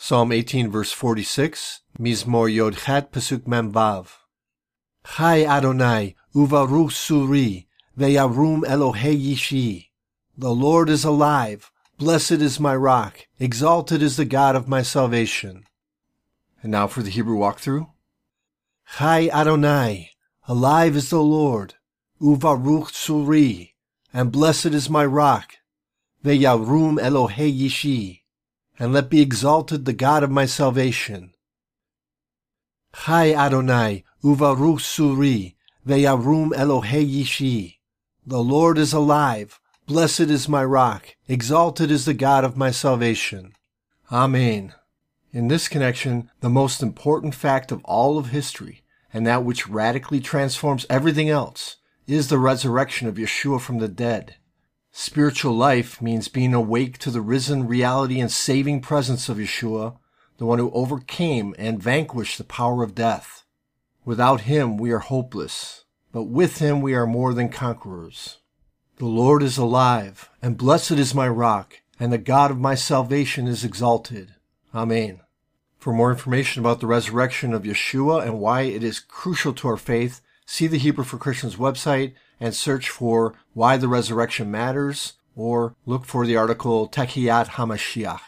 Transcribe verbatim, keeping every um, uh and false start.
Psalm eighteen, verse forty-six, Mizmor Yod Chet, Pasuk Mem Vav. Chai Adonai, uvaruch suri, ve'yarum Elohei yishi. The Lord is alive. Blessed is my rock. Exalted is the God of my salvation. And now for the Hebrew walkthrough. Chai Adonai, alive is the Lord. Uvaruch suri, and blessed is my rock. Ve'yarum Elohei yishi, and let be exalted the God of my salvation. Chai Adonai, uvaruch suri, ve'yarum Elohei yishi. The Lord is alive. Blessed is my rock. Exalted is the God of my salvation. Amen. In this connection, the most important fact of all of history, and that which radically transforms everything else, is the resurrection of Yeshua from the dead. Spiritual life means being awake to the risen reality and saving presence of Yeshua, the one who overcame and vanquished the power of death. Without him we are hopeless, but with him we are more than conquerors. The Lord is alive, and blessed is my rock, and the God of my salvation is exalted. Amen. For more information about the resurrection of Yeshua and why it is crucial to our faith, see the Hebrew for Christians website and search for Why the Resurrection Matters, or look for the article Techiyat HaMashiach.